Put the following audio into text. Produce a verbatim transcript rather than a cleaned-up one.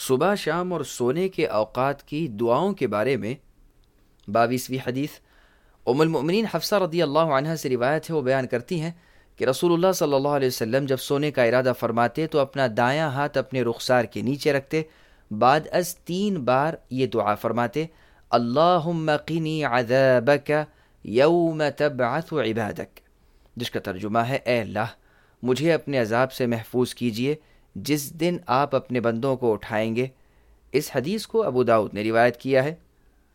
सुबह शाम और सोने के औकात की दुआओं के बारे में बाईसवीं हदीस उम्मुल मोमिनीन हफ्सा रदी अल्लाह अन्हा से रिवायत है। वो बयान करती हैं कि रसूलुल्लाह सल्लल्लाहु अलैहि वसल्लम जब सोने का इरादा फरमाते तो अपना दायां हाथ अपने रुखसार के नीचे रखते, बाद अज तीन बार ये दुआ फरमाते, अल्लाहुम्मा क़िनी अज़ाबक यौम तबअसु इबादक, जिसका तर्जुमा है, ए अल्लाह मुझे अपने अजाब से महफूज कीजिए जिस दिन आप अपने बंदों को उठाएंगे। इस हदीस को अबू दाऊद ने रिवायत किया है।